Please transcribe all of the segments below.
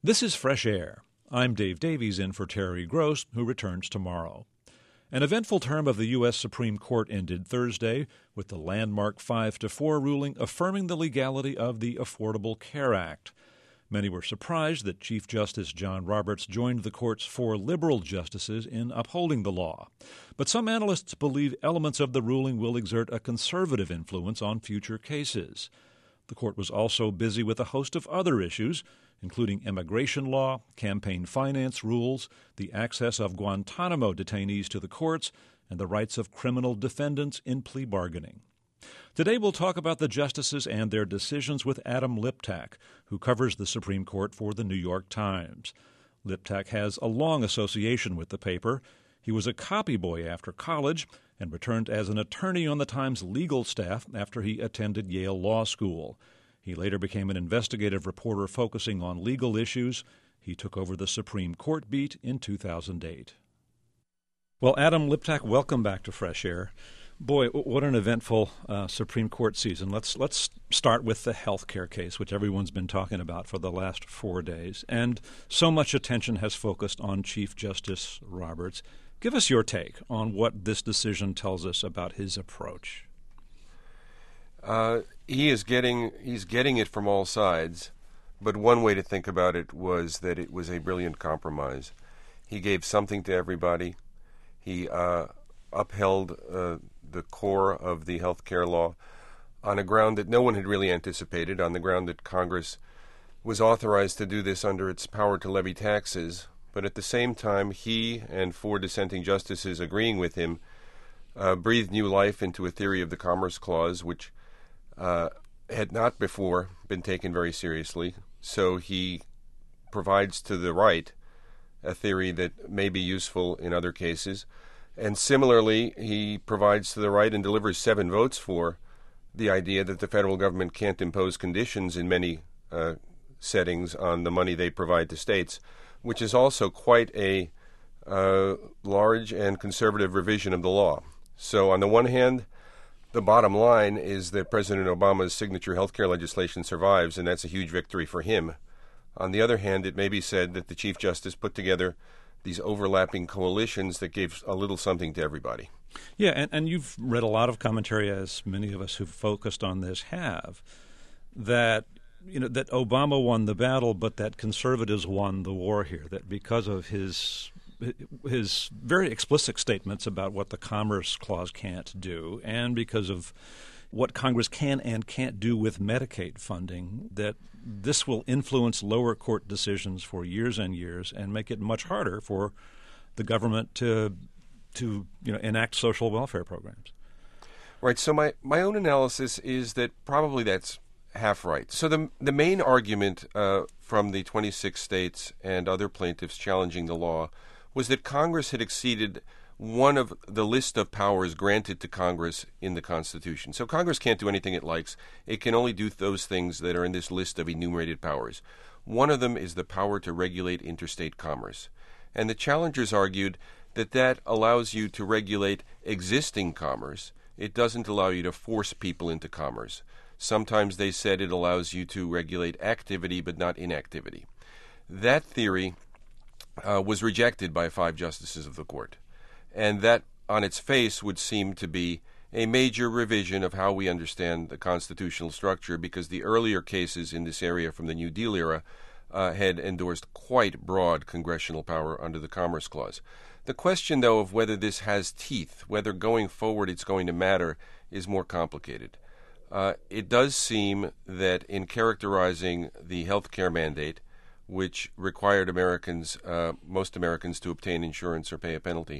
This is Fresh Air. I'm Dave Davies in for Terry Gross, who returns tomorrow. An eventful term of the U.S. Supreme Court ended Thursday with the landmark 5-4 ruling affirming the legality of the Affordable Care Act. Many were surprised that Chief Justice John Roberts joined the court's 4 liberal justices in upholding the law. But some analysts believe elements of the ruling will exert a conservative influence on future cases. The court was also busy with a host of other issues, including immigration law, campaign finance rules, the access of Guantanamo detainees to the courts, and the rights of criminal defendants in plea bargaining. Today we'll talk about the justices and their decisions with Adam Liptak, who covers the Supreme Court for the New York Times. Liptak has a long association with the paper. He was a copy boy after college and returned as an attorney on the Times legal staff after he attended Yale Law School. He later became an investigative reporter focusing on legal issues. He took over the Supreme Court beat in 2008. Well, Adam Liptak, welcome back to Fresh Air. Boy, what an eventful Supreme Court season. Let's start with the health care case, which everyone's been talking about for the last 4 days. And so much attention has focused on Chief Justice Roberts. Give us your take on what this decision tells us about his approach. He's getting it from all sides, but one way to think about it was that it was a brilliant compromise. He gave something to everybody. He upheld the core of the health care law on a ground that no one had really anticipated, on the ground that Congress was authorized to do this under its power to levy taxes. But at the same time, he and 4 dissenting justices agreeing with him breathed new life into a theory of the Commerce Clause, which had not before been taken very seriously. So he provides to the right a theory that may be useful in other cases. And similarly, he provides to the right and delivers 7 votes for the idea that the federal government can't impose conditions in many settings on the money they provide to states, which is also quite a large and conservative revision of the law. So on the one hand, the bottom line is that President Obama's signature health care legislation survives, and that's a huge victory for him. On the other hand, it may be said that the Chief Justice put together these overlapping coalitions that gave a little something to everybody. Yeah, and you've read a lot of commentary, as many of us who've focused on this have, that that Obama won the battle, but that conservatives won the war here, that because of his very explicit statements about what the Commerce Clause can't do, and because of what Congress can and can't do with Medicaid funding, that this will influence lower court decisions for years and years and make it much harder for the government to enact social welfare programs. Right. So my own analysis is that probably that's half right. So the main argument from the 26 states and other plaintiffs challenging the law was that Congress had exceeded one of the list of powers granted to Congress in the Constitution. So Congress can't do anything it likes. It can only do those things that are in this list of enumerated powers. One of them is the power to regulate interstate commerce. And the challengers argued that that allows you to regulate existing commerce. It doesn't allow you to force people into commerce. Sometimes they said it allows you to regulate activity but not inactivity. That theory was rejected by 5 justices of the court. And that, on its face, would seem to be a major revision of how we understand the constitutional structure, because the earlier cases in this area from the New Deal era had endorsed quite broad congressional power under the Commerce Clause. The question, though, of whether this has teeth, whether going forward it's going to matter, is more complicated. It does seem that in characterizing the health care mandate, which required most Americans to obtain insurance or pay a penalty,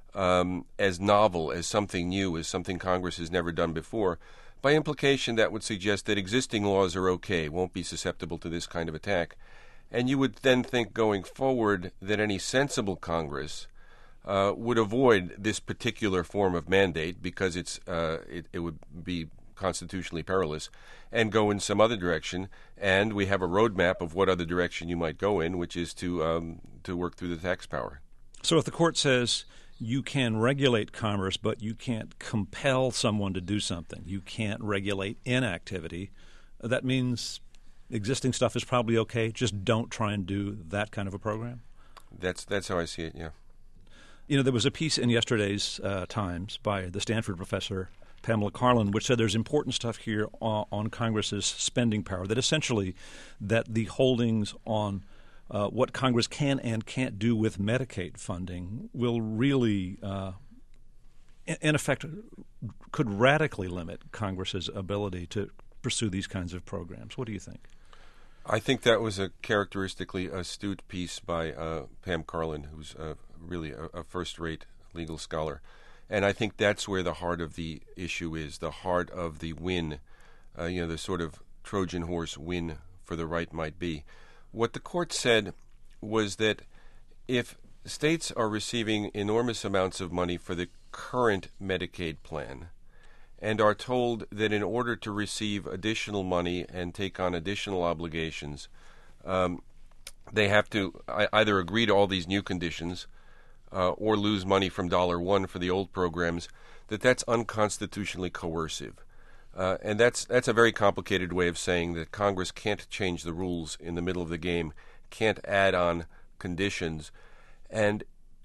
as novel, as something new, as something Congress has never done before, by implication that would suggest that existing laws are okay, won't be susceptible to this kind of attack. And you would then think going forward that any sensible Congress would avoid this particular form of mandate because it would be constitutionally perilous, and go in some other direction. And we have a roadmap of what other direction you might go in, which is to work through the tax power. So if the court says you can regulate commerce, but you can't compel someone to do something, you can't regulate inactivity, that means existing stuff is probably okay. Just don't try and do that kind of a program. That's how I see it, yeah. There was a piece in yesterday's Times by the Stanford professor Pamela Karlan, which said there's important stuff here on Congress's spending power, that essentially that the holdings on what Congress can and can't do with Medicaid funding will really, in effect, could radically limit Congress's ability to pursue these kinds of programs. What do you think? I think that was a characteristically astute piece by Pam Karlan, who's really a first-rate legal scholar. And I think that's where the heart of the issue is, the heart of the win, the sort of Trojan horse win for the right might be. What the court said was that if states are receiving enormous amounts of money for the current Medicaid plan and are told that in order to receive additional money and take on additional obligations, they have to either agree to all these new conditions or lose money from $1 for the old programs, that's unconstitutionally coercive. And that's a very complicated way of saying that Congress can't change the rules in the middle of the game, can't add on conditions. And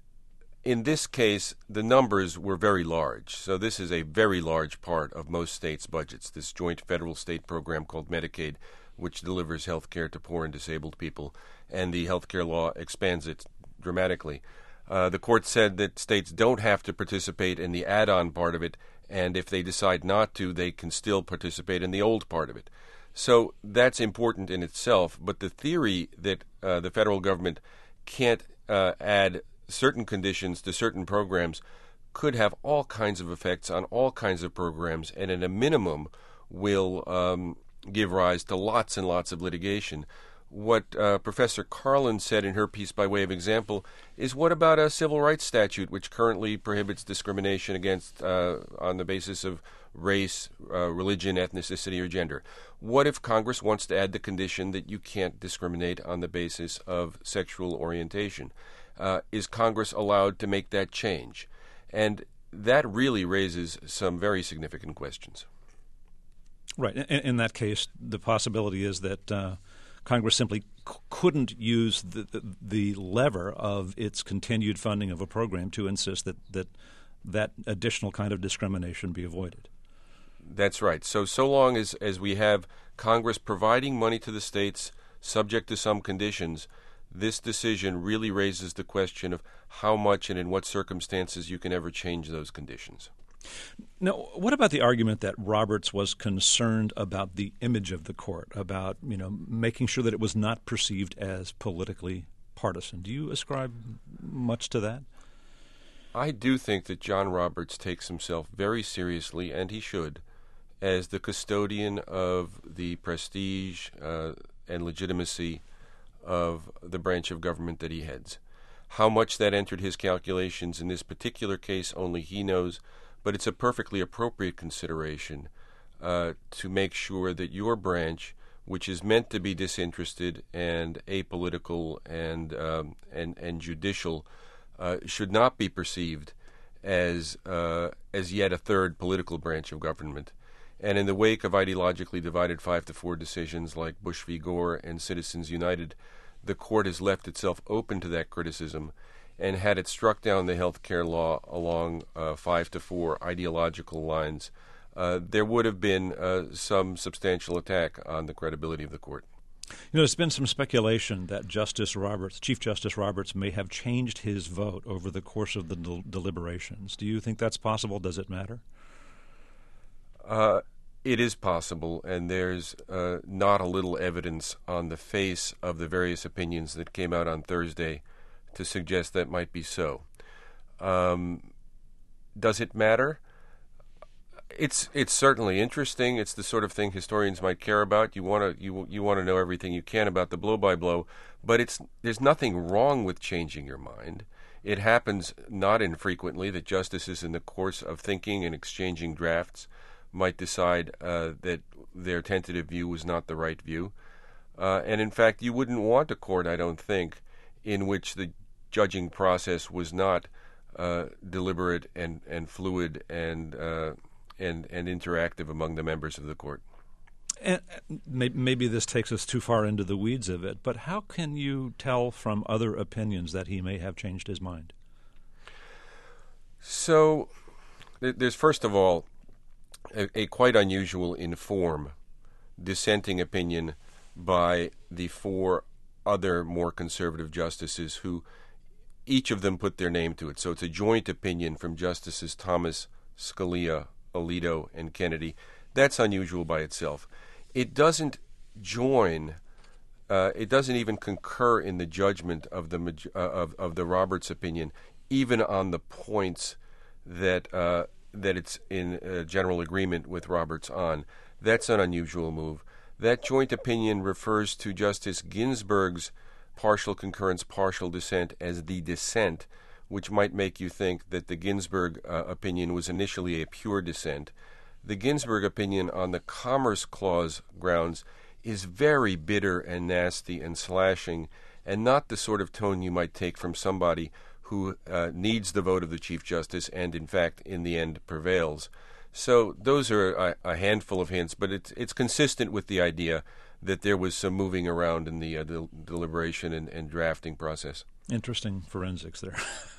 in this case, the numbers were very large. So this is a very large part of most states' budgets, this joint federal-state program called Medicaid, which delivers health care to poor and disabled people, and the health care law expands it dramatically. The court said that states don't have to participate in the add-on part of it, and if they decide not to, they can still participate in the old part of it. So that's important in itself, but the theory that the federal government can't add certain conditions to certain programs could have all kinds of effects on all kinds of programs, and at a minimum will give rise to lots and lots of litigation. What Professor Karlan said in her piece by way of example is, what about a civil rights statute which currently prohibits discrimination against on the basis of race, religion, ethnicity, or gender? What if Congress wants to add the condition that you can't discriminate on the basis of sexual orientation? Is Congress allowed to make that change? And that really raises some very significant questions. Right. In that case, the possibility is that Congress simply couldn't use the lever of its continued funding of a program to insist that additional kind of discrimination be avoided. That's right. So long as we have Congress providing money to the states subject to some conditions, this decision really raises the question of how much and in what circumstances you can ever change those conditions. Now, what about the argument that Roberts was concerned about the image of the court, about making sure that it was not perceived as politically partisan? Do you ascribe much to that? I do think that John Roberts takes himself very seriously, and he should, as the custodian of the prestige and legitimacy of the branch of government that he heads. How much that entered his calculations in this particular case, only he knows. But it's a perfectly appropriate consideration to make sure that your branch, which is meant to be disinterested and apolitical and judicial, should not be perceived as yet a third political branch of government. And in the wake of ideologically divided 5-4 decisions like Bush v. Gore and Citizens United, the court has left itself open to that criticism. And had it struck down the health care law along 5-4 ideological lines, there would have been some substantial attack on the credibility of the court. There's been some speculation that Chief Justice Roberts may have changed his vote over the course of the deliberations. Do you think that's possible? Does it matter? It is possible, and there's not a little evidence on the face of the various opinions that came out on Thursday to suggest that might be so. Does it matter? It's certainly interesting. It's the sort of thing historians might care about. You want to know everything you can about the blow by blow, but there's nothing wrong with changing your mind. It happens not infrequently that justices in the course of thinking and exchanging drafts might decide that their tentative view was not the right view. And in fact, you wouldn't want a court, I don't think, in which the judging process was not deliberate and fluid and interactive among the members of the court. And maybe this takes us too far into the weeds of it, but how can you tell from other opinions that he may have changed his mind? So there's, first of all, a quite unusual in form dissenting opinion by the four other more conservative justices who each of them put their name to it. So it's a joint opinion from Justices Thomas, Scalia, Alito, and Kennedy. That's unusual by itself. It doesn't join. It doesn't even concur in the judgment of the Roberts opinion, even on the points that it's in general agreement with Roberts on. That's an unusual move. That joint opinion refers to Justice Ginsburg's partial concurrence, partial dissent as the dissent, which might make you think that the Ginsburg opinion was initially a pure dissent. The Ginsburg opinion on the Commerce Clause grounds is very bitter and nasty and slashing, and not the sort of tone you might take from somebody who needs the vote of the Chief Justice and, in fact, in the end prevails. So those are a handful of hints, but it's consistent with the idea that there was some moving around in the deliberation and drafting process. Interesting forensics there.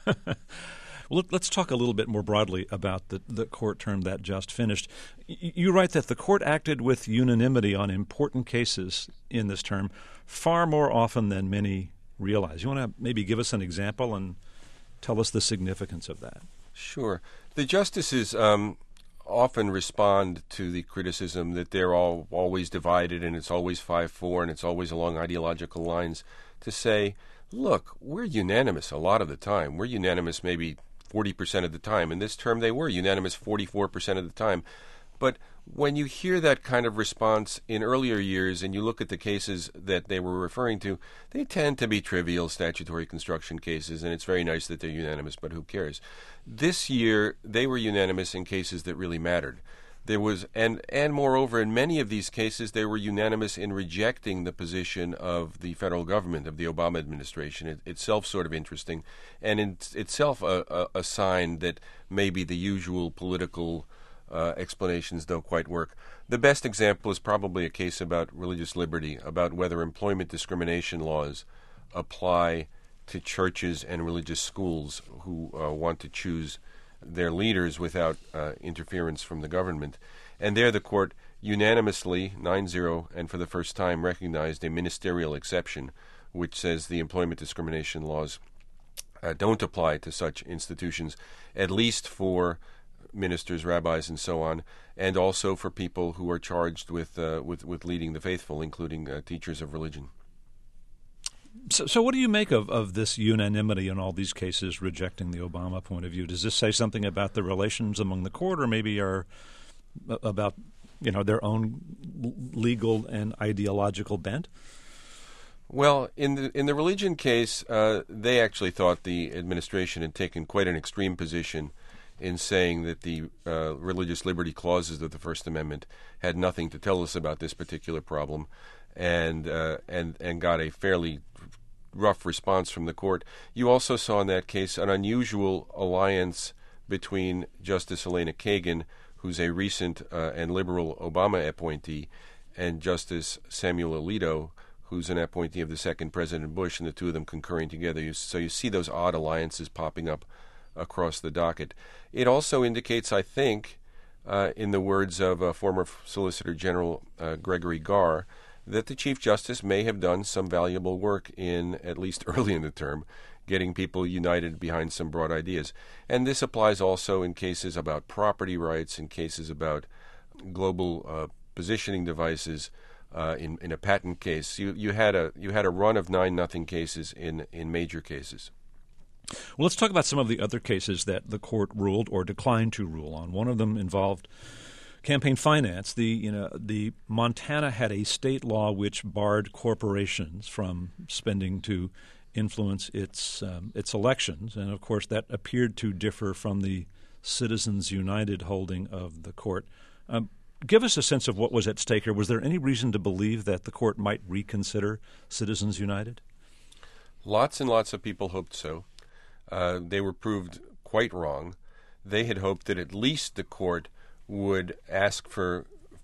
Well, let's talk a little bit more broadly about the court term that just finished. You write that the court acted with unanimity on important cases in this term far more often than many realize. You want to maybe give us an example and tell us the significance of that? Sure. The justices often respond to the criticism that they're always divided and it's always 5-4 and it's always along ideological lines to say, look, we're unanimous a lot of the time. We're unanimous maybe 40% of the time. In this term, they were unanimous 44% of the time. But when you hear that kind of response in earlier years and you look at the cases that they were referring to, they tend to be trivial statutory construction cases, and it's very nice that they're unanimous, but who cares? This year, they were unanimous in cases that really mattered. There was, and moreover, in many of these cases, they were unanimous in rejecting the position of the federal government, of the Obama administration. Itself sort of interesting, and in itself a sign that maybe the usual political explanations don't quite work. The best example is probably a case about religious liberty, about whether employment discrimination laws apply to churches and religious schools who want to choose their leaders without interference from the government. And there the court unanimously, 9-0, and for the first time recognized a ministerial exception, which says the employment discrimination laws don't apply to such institutions, at least for ministers, rabbis, and so on, and also for people who are charged with leading the faithful, including teachers of religion. So what do you make of this unanimity in all these cases rejecting the Obama point of view? Does this say something about the relations among the court, or maybe are about their own legal and ideological bent? Well, in the religion case, they actually thought the administration had taken quite an extreme position in saying that the religious liberty clauses of the First Amendment had nothing to tell us about this particular problem, and got a fairly rough response from the court. You also saw in that case an unusual alliance between Justice Elena Kagan, who's a recent and liberal Obama appointee, and Justice Samuel Alito, who's an appointee of the second President Bush, and the two of them concurring together. So you see those odd alliances popping up across the docket. It also indicates, I think, in the words of former Solicitor General Gregory Garr, that the Chief Justice may have done some valuable work in, at least early in the term, getting people united behind some broad ideas. And this applies also in cases about property rights, in cases about global positioning devices, in a patent case. You had a run of 9-0 cases in major cases. Well, let's talk about some of the other cases that the court ruled or declined to rule on. One of them involved campaign finance. The Montana had a state law which barred corporations from spending to influence its elections, and of course that appeared to differ from the Citizens United holding of the court. Give us a sense of what was at stake here. Was there any reason to believe that the court might reconsider Citizens United? Lots and lots of people hoped so. They were proved quite wrong. They had hoped that at least the court would ask for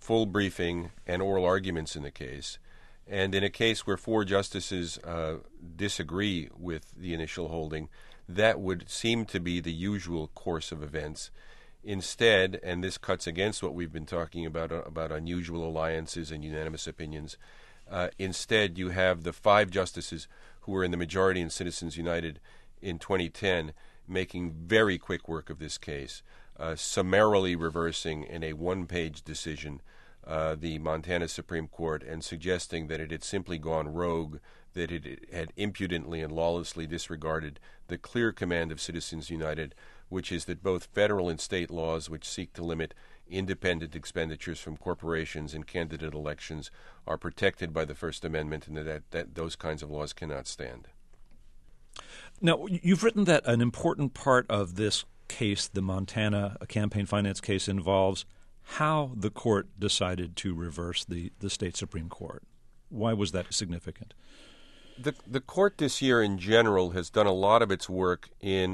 full briefing and oral arguments in the case. And in a case where 4 justices disagree with the initial holding, that would seem to be the usual course of events. Instead, and this cuts against what we've been talking about unusual alliances and unanimous opinions, instead you have the 5 justices who were in the majority in Citizens United in 2010 making very quick work of this case, summarily reversing in a 1-page decision the Montana Supreme Court and suggesting that it had simply gone rogue, that it had impudently and lawlessly disregarded the clear command of Citizens United, which is that both federal and state laws which seek to limit independent expenditures from corporations in candidate elections are protected by the First Amendment, and that those kinds of laws cannot stand. Now, you've written that an important part of this case, the Montana campaign finance case, involves how the court decided to reverse the state Supreme Court. Why was that significant? The court this year in general has done a lot of its work in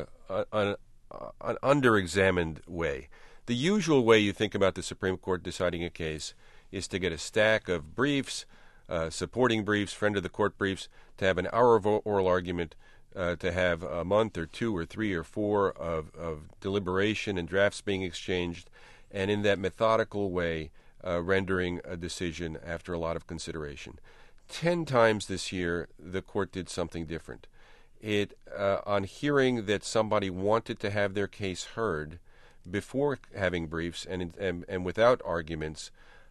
an under-examined way. The usual way you think about the Supreme Court deciding a case is to get a stack of briefs, supporting briefs, friend of the court briefs, to have an hour of oral argument, to have a month or 2 or 3 or 4 of deliberation and drafts being exchanged, and in that methodical way rendering a decision after a lot of consideration. 10 times this year, the court did something different. It, on hearing that somebody wanted to have their case heard before having briefs and without arguments,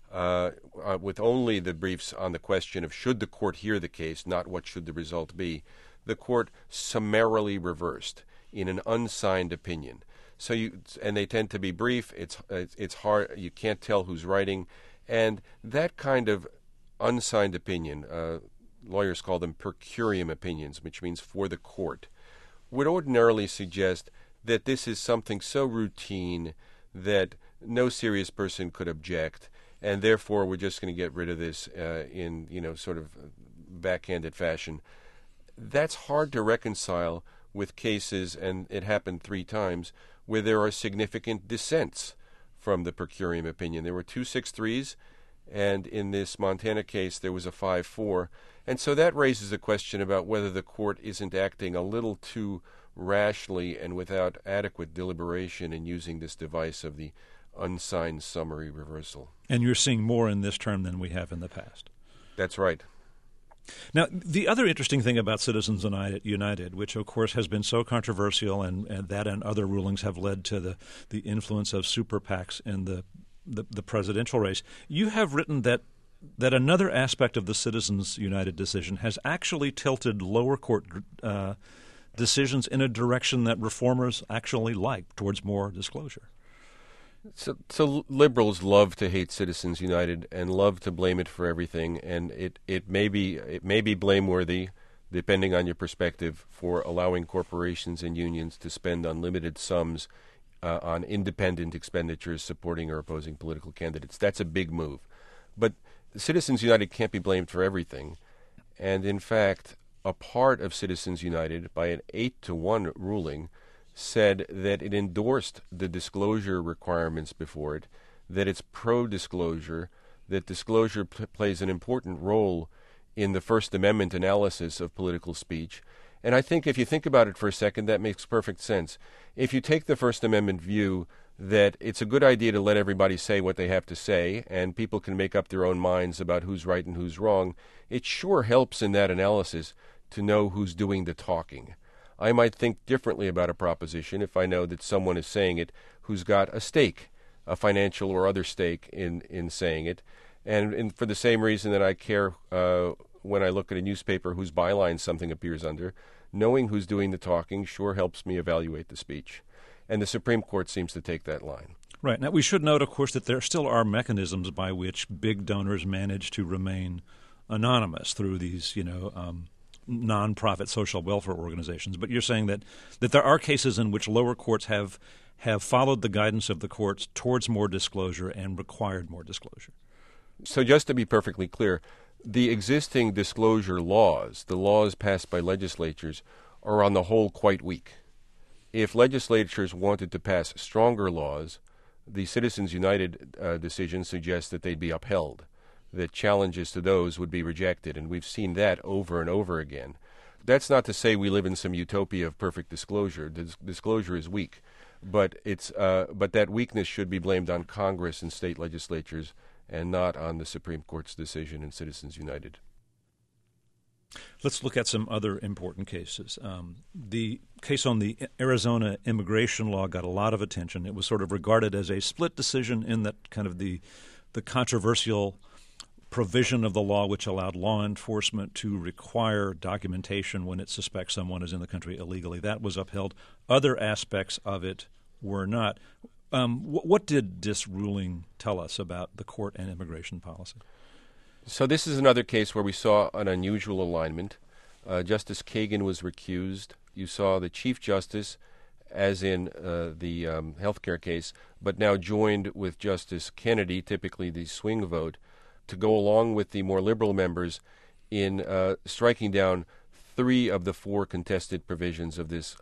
with only the briefs on the question of should the court hear the case, not what should the result be, the court summarily reversed in an unsigned opinion. And they tend to be brief. It's hard. You can't tell who's writing, and that kind of unsigned opinion, lawyers call them per curiam opinions, which means for the court, would ordinarily suggest that this is something so routine that no serious person could object, and therefore we're just going to get rid of this in sort of backhanded fashion. That's hard to reconcile with cases, and it happened 3 times, where there are significant dissents from the per curiam opinion. There were 2 6-3s, and in this Montana case there was a 5-4. And so that raises a question about whether the court isn't acting a little too rashly and without adequate deliberation in using this device of the unsigned summary reversal. And you're seeing more in this term than we have in the past. That's right. Now, the other interesting thing about Citizens United, which of course has been so controversial, and that and other rulings have led to the influence of super PACs in the presidential race, you have written that another aspect of the Citizens United decision has actually tilted lower court decisions in a direction that reformers actually like, towards more disclosure. So liberals love to hate Citizens United and love to blame it for everything, and it may be blameworthy, depending on your perspective, for allowing corporations and unions to spend unlimited sums on independent expenditures supporting or opposing political candidates. That's a big move. But Citizens United can't be blamed for everything. And in fact, a part of Citizens United, by an 8-1 ruling, said that it endorsed the disclosure requirements before it, that it's pro-disclosure, that disclosure plays an important role in the First Amendment analysis of political speech. And I think if you think about it for a second, that makes perfect sense. If you take the First Amendment view that it's a good idea to let everybody say what they have to say, and people can make up their own minds about who's right and who's wrong, it sure helps in that analysis to know who's doing the talking. I might think differently about a proposition if I know that someone is saying it who's got a stake, a financial or other stake in saying it. And for the same reason that I care when I look at a newspaper whose byline something appears under, knowing who's doing the talking sure helps me evaluate the speech. And the Supreme Court seems to take that line. Right. Now, we should note, of course, that there still are mechanisms by which big donors manage to remain anonymous through these, nonprofit social welfare organizations. But you're saying that there are cases in which lower courts have followed the guidance of the courts towards more disclosure and required more disclosure. So just to be perfectly clear, the existing disclosure laws, the laws passed by legislatures, are on the whole quite weak. If legislatures wanted to pass stronger laws, the Citizens United decision suggests that they'd be upheld, that challenges to those would be rejected, and we've seen that over and over again. That's not to say we live in some utopia of perfect disclosure. Disclosure is weak, but that weakness should be blamed on Congress and state legislatures and not on the Supreme Court's decision in Citizens United. Let's look at some other important cases. The case on the Arizona immigration law got a lot of attention. It was sort of regarded as a split decision in that kind of the controversial provision of the law which allowed law enforcement to require documentation when it suspects someone is in the country illegally. That was upheld. Other aspects of it were not. What did this ruling tell us about the court and immigration policy? So this is another case where we saw an unusual alignment. Justice Kagan was recused. You saw the Chief Justice, as in the healthcare case, but now joined with Justice Kennedy, typically the swing vote, to go along with the more liberal members in striking down 3 of the 4 contested provisions of this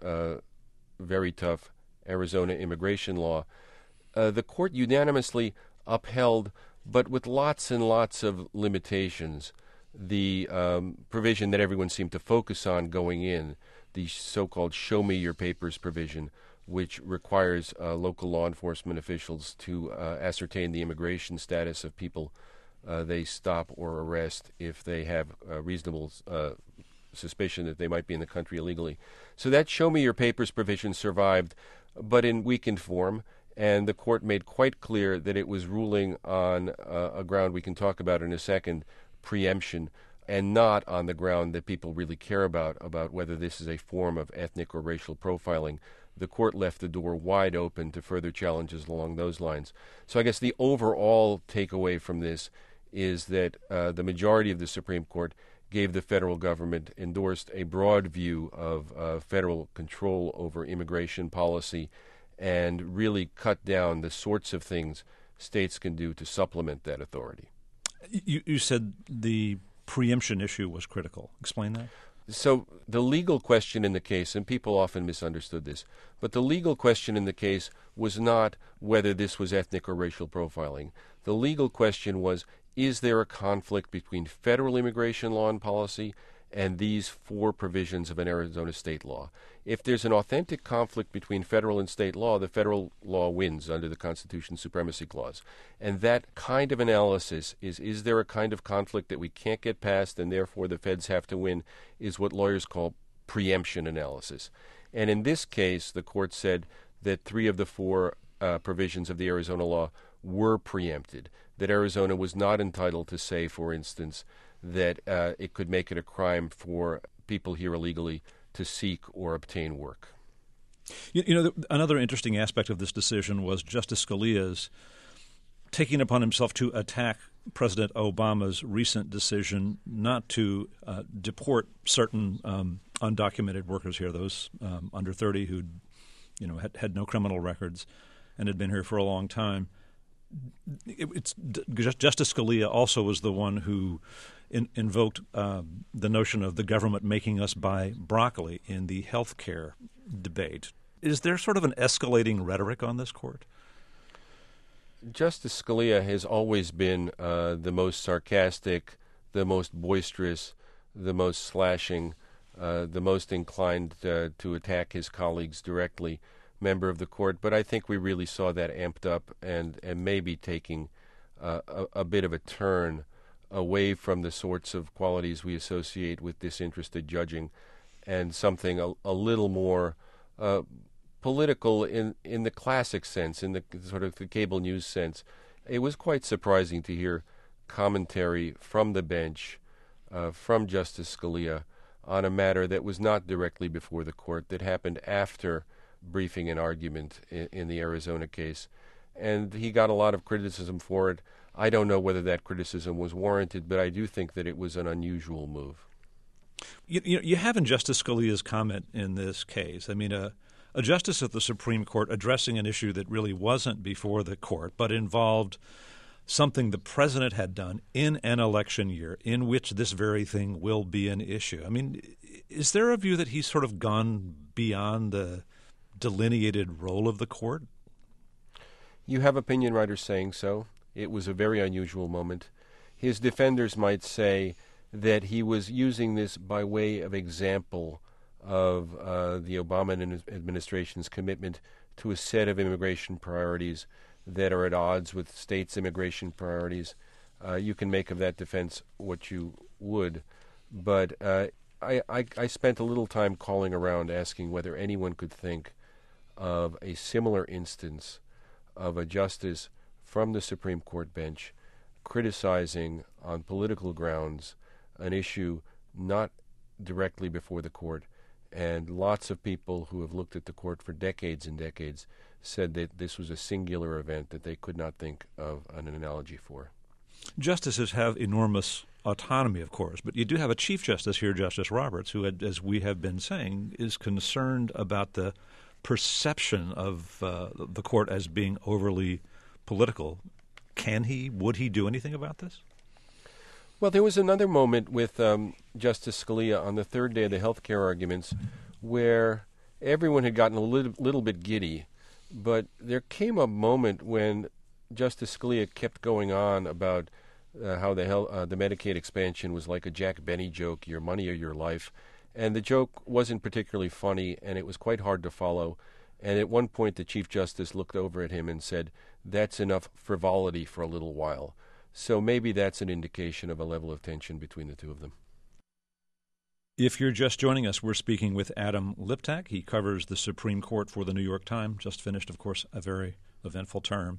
very tough Arizona immigration law. The court unanimously upheld, but with lots and lots of limitations, the provision that everyone seemed to focus on going in, the so-called show me your papers provision, which requires local law enforcement officials to ascertain the immigration status of people they stop or arrest if they have reasonable suspicion that they might be in the country illegally. So that show me your papers provision survived, but in weakened form, and the court made quite clear that it was ruling on a ground we can talk about in a second, preemption, and not on the ground that people really care about whether this is a form of ethnic or racial profiling. The court left the door wide open to further challenges along those lines. So I guess the overall takeaway from this is that the majority of the Supreme Court gave the federal government, endorsed a broad view of federal control over immigration policy, and really cut down the sorts of things states can do to supplement that authority. You said the preemption issue was critical. Explain that. So the legal question in the case, and people often misunderstood this, but the legal question in the case was not whether this was ethnic or racial profiling. The legal question was, is there a conflict between federal immigration law and policy and these 4 provisions of an Arizona state law? If there's an authentic conflict between federal and state law, the federal law wins under the Constitution's Supremacy Clause. And that kind of analysis is there a kind of conflict that we can't get past and therefore the feds have to win, is what lawyers call preemption analysis. And in this case, the court said that 3 of the 4 provisions of the Arizona law were preempted, that Arizona was not entitled to say, for instance, that it could make it a crime for people here illegally to seek or obtain work. Another interesting aspect of this decision was Justice Scalia's taking upon himself to attack President Obama's recent decision not to deport certain undocumented workers here, those under 30 who had no criminal records and had been here for a long time. Justice Scalia also was the one who invoked the notion of the government making us buy broccoli in the health care debate. Is there sort of an escalating rhetoric on this court? Justice Scalia has always been the most sarcastic, the most boisterous, the most slashing, the most inclined to attack his colleagues directly member of the court, but I think we really saw that amped up and maybe taking a bit of a turn away from the sorts of qualities we associate with disinterested judging and something a little more political in the classic sense, in the sort of the cable news sense. It was quite surprising to hear commentary from the bench, from Justice Scalia, on a matter that was not directly before the court, that happened after briefing and argument in the Arizona case. And he got a lot of criticism for it. I don't know whether that criticism was warranted, but I do think that it was an unusual move. You have in Justice Scalia's comment in this case, I mean, a justice of the Supreme Court addressing an issue that really wasn't before the court, but involved something the president had done in an election year in which this very thing will be an issue. I mean, is there a view that he's sort of gone beyond the delineated role of the court? You have opinion writers saying so. It was a very unusual moment. His defenders might say that he was using this by way of example of the Obama administration's commitment to a set of immigration priorities that are at odds with states' immigration priorities. You can make of that defense what you would, but I spent a little time calling around asking whether anyone could think of a similar instance of a justice from the Supreme Court bench criticizing on political grounds an issue not directly before the court. And lots of people who have looked at the court for decades and decades said that this was a singular event that they could not think of an analogy for. Justices have enormous autonomy, of course, but you do have a Chief Justice here, Justice Roberts, who, as we have been saying, is concerned about the perception of the court as being overly political. Would he do anything about this? Well, there was another moment with Justice Scalia on the third day of the health care arguments where everyone had gotten a little bit giddy, but there came a moment when Justice Scalia kept going on about how the Medicaid expansion was like a Jack Benny joke, your money or your life. And the joke wasn't particularly funny, and it was quite hard to follow. And at one point, the Chief Justice looked over at him and said, "That's enough frivolity for a little while." So maybe that's an indication of a level of tension between the two of them. If you're just joining us, we're speaking with Adam Liptak. He covers the Supreme Court for the New York Times. Just finished, of course, a very eventful term.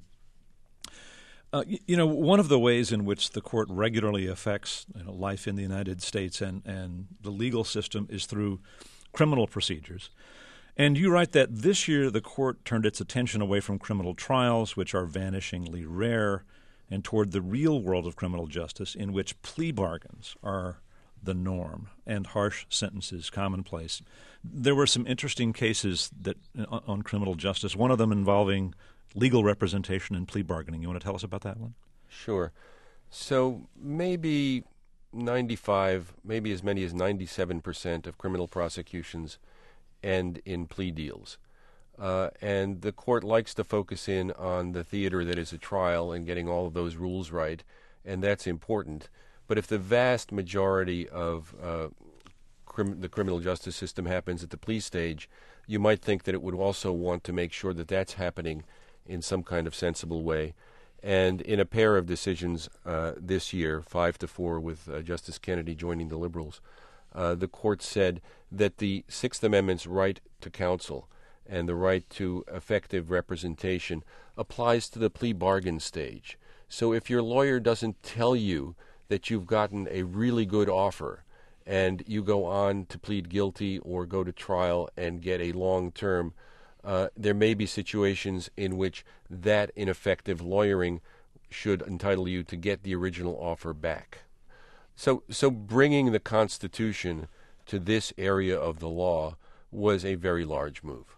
One of the ways in which the court regularly affects life in the United States and the legal system is through criminal procedures. And you write that this year the court turned its attention away from criminal trials, which are vanishingly rare, and toward the real world of criminal justice, in which plea bargains are the norm and harsh sentences commonplace. There were some interesting cases on criminal justice, one of them involving legal representation and plea bargaining. You want to tell us about that one? Sure. So maybe 95, maybe as many as 97% of criminal prosecutions end in plea deals. And the court likes to focus in on the theater that is a trial and getting all of those rules right, and that's important. But if the vast majority of the criminal justice system happens at the plea stage, you might think that it would also want to make sure that that's happening in some kind of sensible way. And in a pair of decisions this year, 5-4 with Justice Kennedy joining the liberals, the court said that the Sixth Amendment's right to counsel and the right to effective representation applies to the plea bargain stage. So if your lawyer doesn't tell you that you've gotten a really good offer and you go on to plead guilty or go to trial and get a long term, there may be situations in which that ineffective lawyering should entitle you to get the original offer back. So bringing the Constitution to this area of the law was a very large move.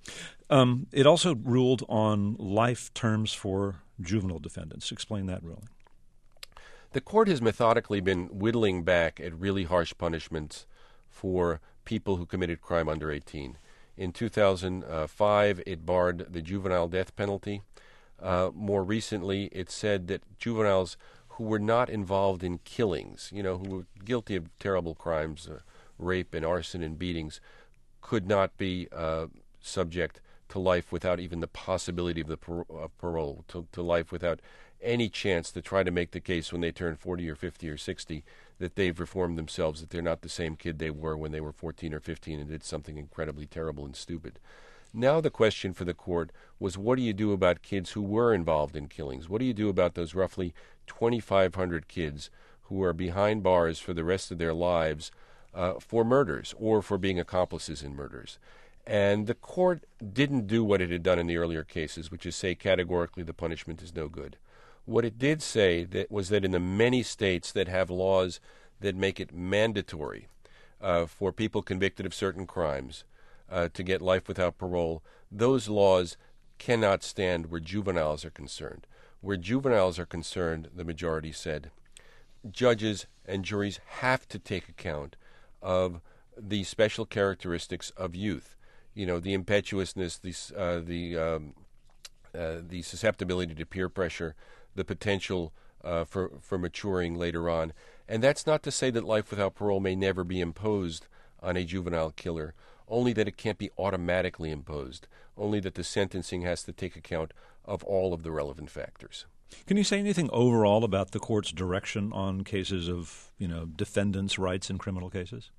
It also ruled on life terms for juvenile defendants. Explain that ruling. The court has methodically been whittling back at really harsh punishments for people who committed crime under 18. In 2005, it barred the juvenile death penalty. More recently, it said that juveniles who were not involved in killings, who were guilty of terrible crimes, rape and arson and beatings, could not be subject to life without even the possibility of the parole, to life without any chance to try to make the case when they turn 40 or 50 or 60 that they've reformed themselves, that they're not the same kid they were when they were 14 or 15 and did something incredibly terrible and stupid. Now the question for the court was, what do you do about kids who were involved in killings? What do you do about those roughly 2,500 kids who are behind bars for the rest of their lives for murders or for being accomplices in murders? And the court didn't do what it had done in the earlier cases, which is say categorically the punishment is no good. What it did say was that in the many states that have laws that make it mandatory for people convicted of certain crimes to get life without parole, those laws cannot stand where juveniles are concerned. Where juveniles are concerned, the majority said, judges and juries have to take account of the special characteristics of youth. The impetuousness, the the susceptibility to peer pressure, the potential for maturing later on. And that's not to say that life without parole may never be imposed on a juvenile killer, only that it can't be automatically imposed, only that the sentencing has to take account of all of the relevant factors. Can you say anything overall about the court's direction on cases of, defendants' rights in criminal cases?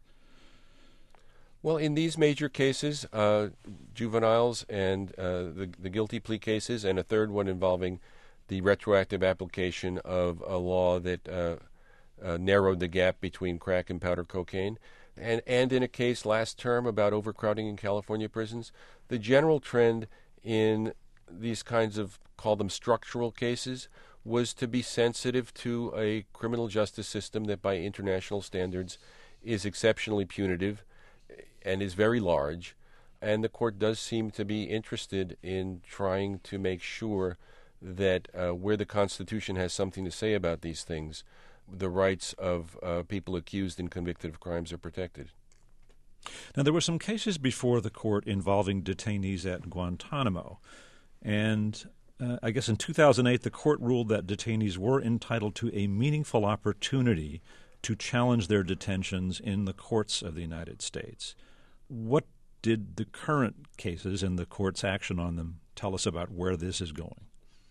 Well, in these major cases, juveniles and the guilty plea cases, and a third one involving the retroactive application of a law that narrowed the gap between crack and powder cocaine, and in a case last term about overcrowding in California prisons, the general trend in these kinds of, call them structural cases, was to be sensitive to a criminal justice system that by international standards is exceptionally punitive and is very large. And the court does seem to be interested in trying to make sure that where the Constitution has something to say about these things, the rights of people accused and convicted of crimes are protected. Now, there were some cases before the court involving detainees at Guantanamo. And I guess in 2008, the court ruled that detainees were entitled to a meaningful opportunity to challenge their detentions in the courts of the United States. What did the current cases and the court's action on them tell us about where this is going?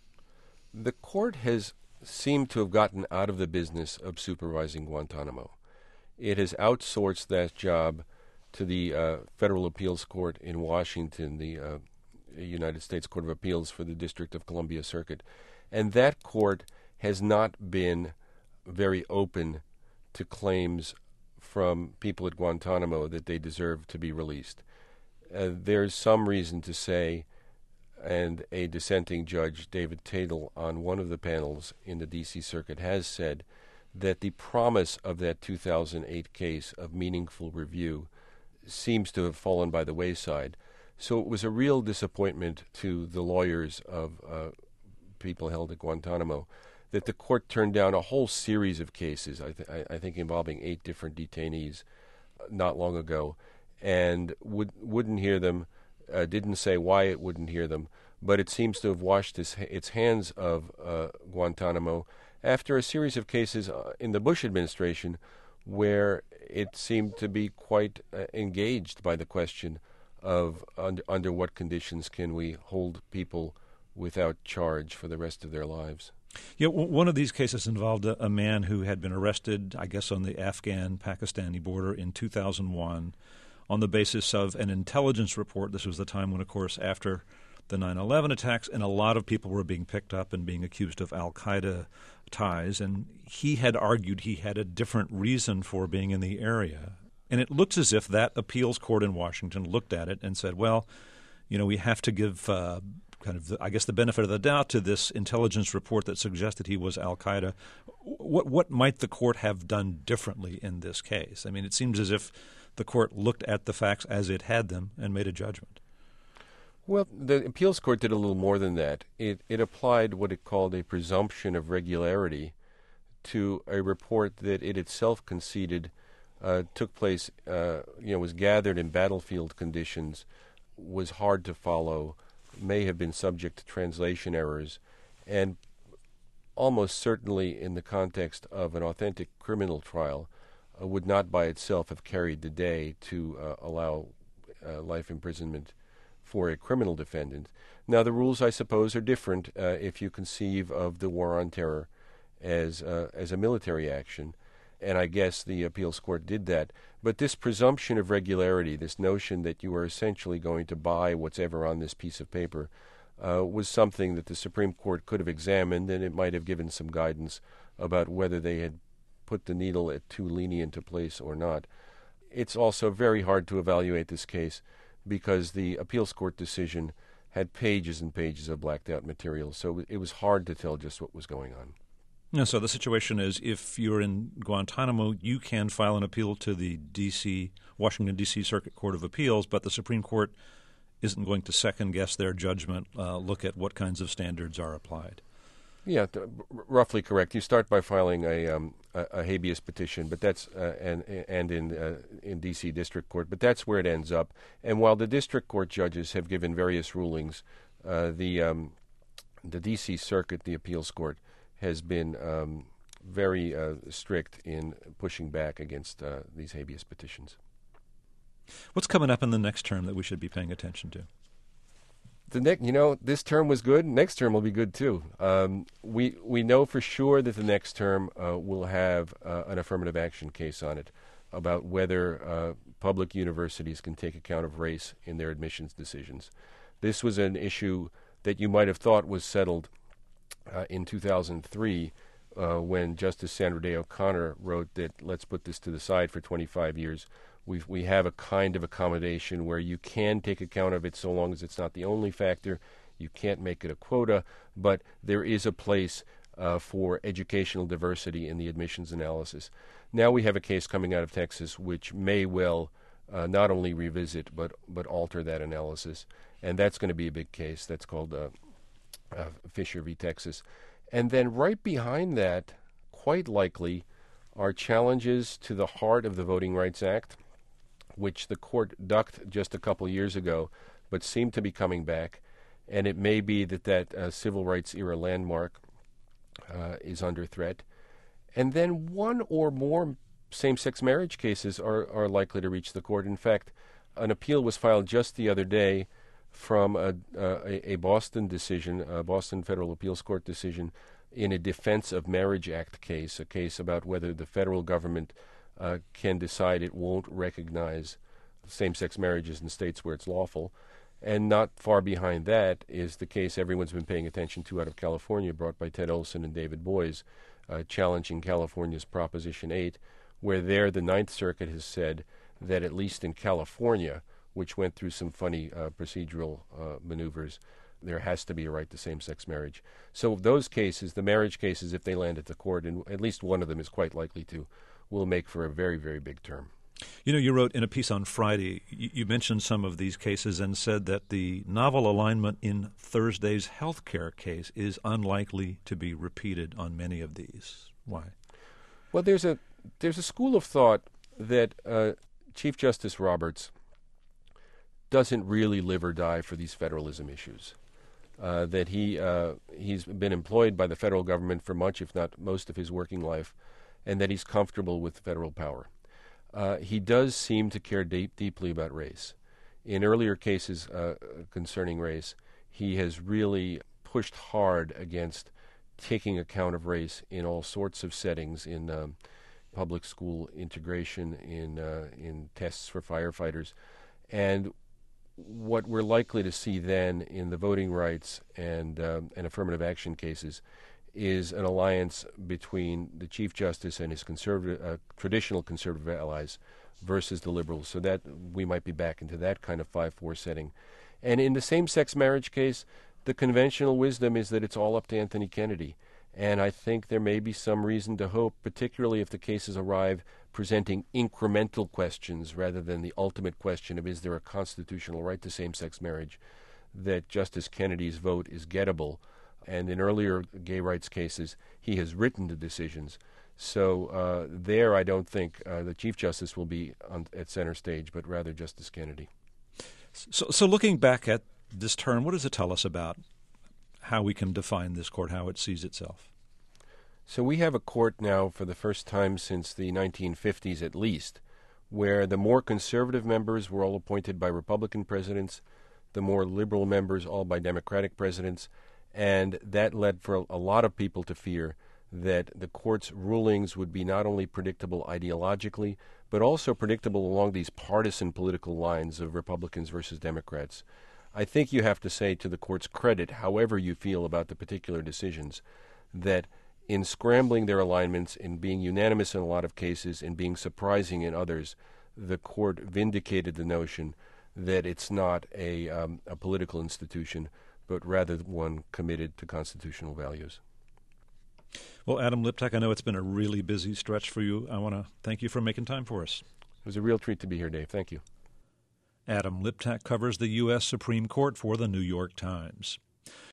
The court has seemed to have gotten out of the business of supervising Guantanamo. It has outsourced that job to the Federal Appeals Court in Washington, the United States Court of Appeals for the District of Columbia Circuit. And that court has not been very open to claims from people at Guantanamo that they deserve to be released. There's some reason to say, and a dissenting judge, David Tatel, on one of the panels in the D.C. Circuit has said that the promise of that 2008 case of meaningful review seems to have fallen by the wayside. So it was a real disappointment to the lawyers of people held at Guantanamo that the court turned down a whole series of cases, I think involving 8 different detainees not long ago, and wouldn't hear them, didn't say why it wouldn't hear them, but it seems to have washed its hands of Guantanamo after a series of cases in the Bush administration where it seemed to be quite engaged by the question of under what conditions can we hold people without charge for the rest of their lives. Yeah, one of these cases involved a man who had been arrested, I guess, on the Afghan-Pakistani border in 2001 on the basis of an intelligence report. This was the time when, of course, after the 9/11 attacks, and a lot of people were being picked up and being accused of al-Qaeda ties, and he had argued he had a different reason for being in the area. And it looks as if that appeals court in Washington looked at it and said, well, we have to give the benefit of the doubt to this intelligence report that suggested he was al-Qaeda. What might the court have done differently in this case? I mean, it seems as if the court looked at the facts as it had them and made a judgment. Well, the appeals court did a little more than that. It applied what it called a presumption of regularity to a report that it itself conceded took place, was gathered in battlefield conditions, was hard to follow, may have been subject to translation errors, and almost certainly in the context of an authentic criminal trial would not by itself have carried the day to allow life imprisonment for a criminal defendant. Now, the rules, I suppose, are different if you conceive of the war on terror as a military action, and I guess the appeals court did that. But this presumption of regularity, this notion that you are essentially going to buy what's ever on this piece of paper, was something that the Supreme Court could have examined, and it might have given some guidance about whether they had put the needle at too lenient a place or not. It's also very hard to evaluate this case because the appeals court decision had pages and pages of blacked out material, so it was hard to tell just what was going on. Yeah, so the situation is if you're in Guantanamo, you can file an appeal to the Washington, D.C. Circuit Court of Appeals, but the Supreme Court isn't going to second-guess their judgment, look at what kinds of standards are applied. Yeah, roughly correct. You start by filing a habeas petition, but that's and in D.C. District Court, but that's where it ends up. And while the district court judges have given various rulings, the the D.C. Circuit, the appeals court, has been very strict in pushing back against these habeas petitions. What's coming up in the next term that we should be paying attention to? This term was good. Next term will be good too. We know for sure that the next term will have an affirmative action case on it about whether public universities can take account of race in their admissions decisions. This was an issue that you might have thought was settled in 2003 when Justice Sandra Day O'Connor wrote that let's put this to the side for 25 years. We have a kind of accommodation where you can take account of it so long as it's not the only factor. You can't make it a quota, but there is a place for educational diversity in the admissions analysis. Now we have a case coming out of Texas which may well not only revisit but alter that analysis, and that's going to be a big case. That's called Fisher v. Texas. And then right behind that, quite likely, are challenges to the heart of the Voting Rights Act, which the court ducked just a couple years ago, but seemed to be coming back. And it may be that civil rights era landmark is under threat. And then one or more same-sex marriage cases are likely to reach the court. In fact, an appeal was filed just the other day from a Boston decision, a Boston Federal Appeals Court decision, in a Defense of Marriage Act case, a case about whether the federal government can decide it won't recognize same-sex marriages in states where it's lawful. And not far behind that is the case everyone's been paying attention to out of California, brought by Ted Olson and David Boies, challenging California's Proposition 8, where there the Ninth Circuit has said that at least in California, which went through some funny procedural maneuvers, there has to be a right to same-sex marriage. So those cases, the marriage cases, if they land at the court, and at least one of them is quite likely to, will make for a very, very big term. You wrote in a piece on Friday, you mentioned some of these cases and said that the novel alignment in Thursday's health care case is unlikely to be repeated on many of these. Why? Well, there's a school of thought that Chief Justice Roberts doesn't really live or die for these federalism issues. That he's been employed by the federal government for much, if not most, of his working life, and that he's comfortable with federal power. He does seem to care deeply about race. In earlier cases concerning race, he has really pushed hard against taking account of race in all sorts of settings, in public school integration, in tests for firefighters. And what we're likely to see then in the voting rights and affirmative action cases is an alliance between the Chief Justice and his traditional conservative allies versus the liberals, so that we might be back into that kind of 5-4 setting. And in the same-sex marriage case, the conventional wisdom is that it's all up to Anthony Kennedy. And I think there may be some reason to hope, particularly if the cases arrive presenting incremental questions rather than the ultimate question of is there a constitutional right to same-sex marriage, that Justice Kennedy's vote is gettable. And in earlier gay rights cases, he has written the decisions. So there I don't think the Chief Justice will be at center stage, but rather Justice Kennedy. So looking back at this term, what does it tell us about how we can define this court, how it sees itself? So we have a court now for the first time since the 1950s at least, where the more conservative members were all appointed by Republican presidents, the more liberal members all by Democratic presidents, and that led for a lot of people to fear that the court's rulings would be not only predictable ideologically, but also predictable along these partisan political lines of Republicans versus Democrats. I think you have to say to the court's credit, however you feel about the particular decisions, that in scrambling their alignments, in being unanimous in a lot of cases, in being surprising in others, the court vindicated the notion that it's not a political institution, but rather one committed to constitutional values. Well, Adam Liptak, I know it's been a really busy stretch for you. I want to thank you for making time for us. It was a real treat to be here, Dave. Thank you. Adam Liptak covers the U.S. Supreme Court for the New York Times.